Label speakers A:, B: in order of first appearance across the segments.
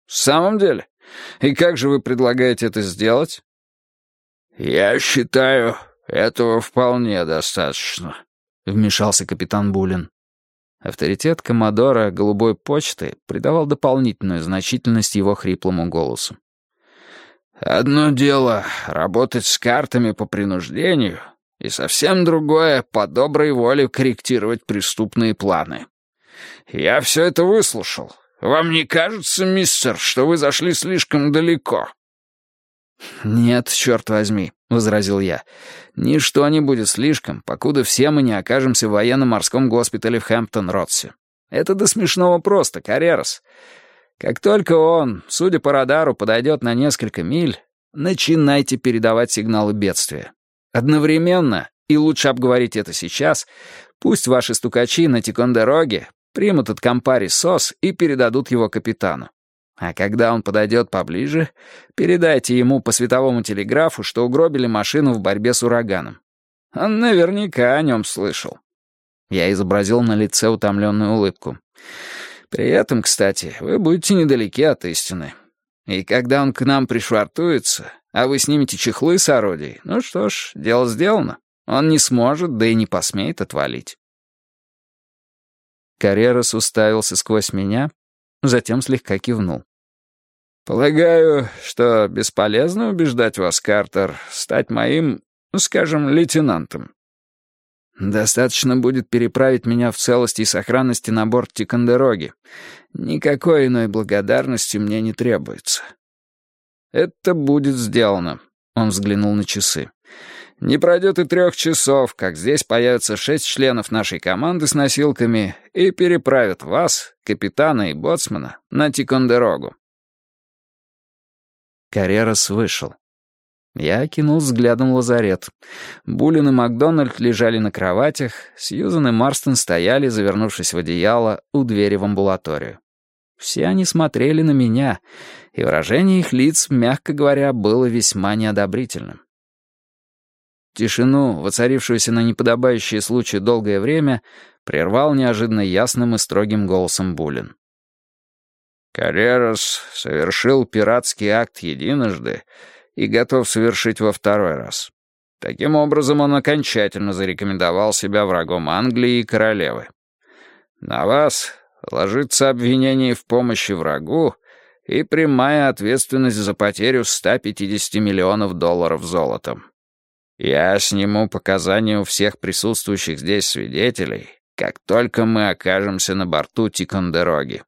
A: «В самом деле? И как же вы предлагаете это сделать?» «Я считаю, этого вполне достаточно», — вмешался капитан Булин. Авторитет коммодора «Голубой почты» придавал дополнительную значительность его хриплому голосу. «Одно дело — работать с картами по принуждению, и совсем другое — по доброй воле корректировать преступные планы. Я все это выслушал. Вам не кажется, мистер, что вы зашли слишком далеко?» «Нет, черт возьми», — возразил я. «Ничто не будет слишком, покуда все мы не окажемся в военно-морском госпитале в Хэмптон-Ротсе. Это до смешного просто, Каррерас. Как только он, судя по радару, подойдет на несколько миль, начинайте передавать сигналы бедствия. Одновременно, и лучше обговорить это сейчас, пусть ваши стукачи на Тикондероге примут от компари СОС и передадут его капитану. А когда он подойдет поближе, передайте ему по световому телеграфу, что угробили машину в борьбе с ураганом. Он наверняка о нем слышал». Я изобразил на лице утомленную улыбку. «При этом, кстати, вы будете недалеки от истины. И когда он к нам пришвартуется, а вы снимете чехлы с орудий, ну что ж, дело сделано. Он не сможет, да и не посмеет отвалить». Каррерас уставился сквозь меня, затем слегка кивнул. «Полагаю, что бесполезно убеждать вас, Картер, стать моим, скажем, лейтенантом. Достаточно будет переправить меня в целости и сохранности на борт Тикондероги. Никакой иной благодарности мне не требуется». «Это будет сделано», — он взглянул на часы. «Не пройдет и 3 часов, как здесь появятся 6 членов нашей команды с носилками и переправят вас, капитана и боцмана, на Тикондерогу». Каррерас вышел. Я окинул взглядом лазарет. Булин и Макдональд лежали на кроватях, Сьюзан и Марстон стояли, завернувшись в одеяло, у двери в амбулаторию. Все они смотрели на меня, и выражение их лиц, мягко говоря, было весьма неодобрительным. Тишину, воцарившуюся на неподобающее случаю долгое время, прервал неожиданно ясным и строгим голосом Булин. «Каррерас совершил пиратский акт единожды и готов совершить во 2-й раз. Таким образом, он окончательно зарекомендовал себя врагом Англии и королевы. На вас ложится обвинение в помощи врагу и прямая ответственность за потерю 150 миллионов долларов золотом. Я сниму показания у всех присутствующих здесь свидетелей, как только мы окажемся на борту Тикондероги».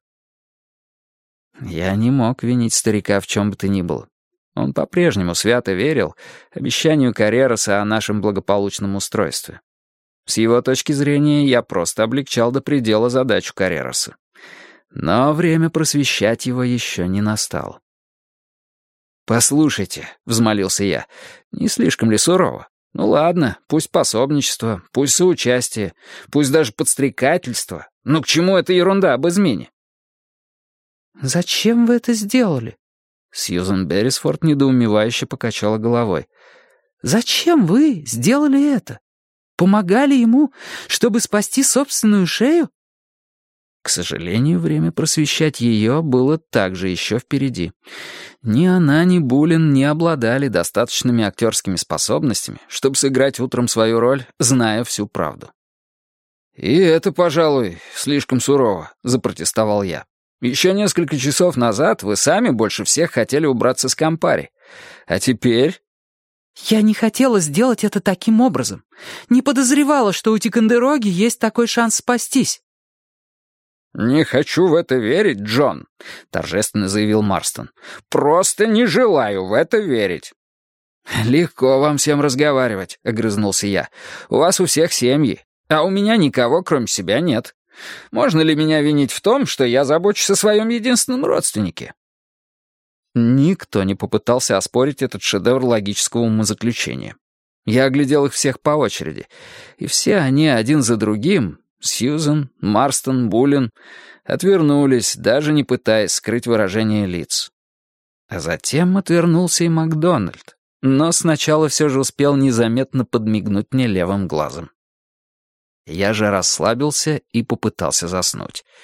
A: Я не мог винить старика в чем бы то ни было. Он по-прежнему свято верил обещанию Каррераса о нашем благополучном устройстве. С его точки зрения, я просто облегчал до предела задачу Каррераса. Но время просвещать его еще не настало. «Послушайте», — взмолился я, — «не слишком ли сурово? Ну ладно, пусть пособничество, пусть соучастие, пусть даже подстрекательство. Но к чему эта ерунда об измене?»
B: «Зачем вы это сделали?»
A: Сьюзан Беррисфорд недоумевающе покачала головой.
B: «Зачем вы сделали это? Помогали ему, чтобы спасти собственную шею?»
A: К сожалению, время просвещать ее было также еще впереди. Ни она, ни Булин не обладали достаточными актерскими способностями, чтобы сыграть утром свою роль, зная всю правду. «И это, пожалуй, слишком сурово», — запротестовал я. «Еще несколько часов назад вы сами больше всех хотели убраться с компари. А теперь...»
B: «Я не хотела сделать это таким образом. Не подозревала, что у Тикондероги есть такой шанс спастись».
A: «Не хочу в это верить, Джон», — торжественно заявил Марстон. «Просто не желаю в это верить». «Легко вам всем разговаривать», — огрызнулся я. «У вас у всех семьи, а у меня никого, кроме себя, нет. Можно ли меня винить в том, что я забочусь о своем единственном родственнике?» Никто не попытался оспорить этот шедевр логического умозаключения. Я оглядел их всех по очереди, и все они один за другим, Сьюзан, Марстон, Булин, отвернулись, даже не пытаясь скрыть выражение лиц. А затем отвернулся и Макдональд, но сначала все же успел незаметно подмигнуть мне левым глазом. Я же расслабился и попытался заснуть.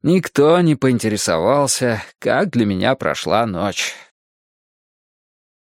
A: Никто не поинтересовался, как для меня прошла ночь.